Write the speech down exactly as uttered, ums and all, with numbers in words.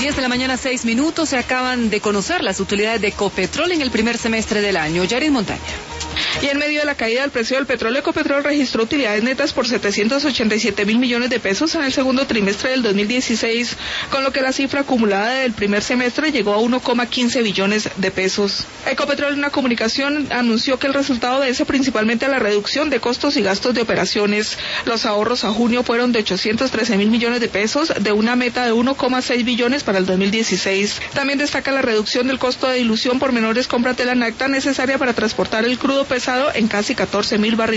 diez de la mañana, seis minutos. Se acaban de conocer las utilidades de Ecopetrol en el primer semestre del año. Yaris Montaña. Y en medio de la caída del precio del petróleo, Ecopetrol registró utilidades netas por setecientos ochenta y siete mil millones de pesos en el segundo trimestre del dos mil dieciséis, con lo que la cifra acumulada del primer semestre llegó a uno coma quince billones de pesos. Ecopetrol en una comunicación anunció que el resultado obedece principalmente a la reducción de costos y gastos de operaciones. Los ahorros a junio fueron de ochocientos trece mil millones de pesos, de una meta de uno coma seis billones para el dos mil dieciséis. También destaca la reducción del costo de dilución por menores compras de la nafta necesaria para transportar el crudo pesado en casi catorce mil barriles.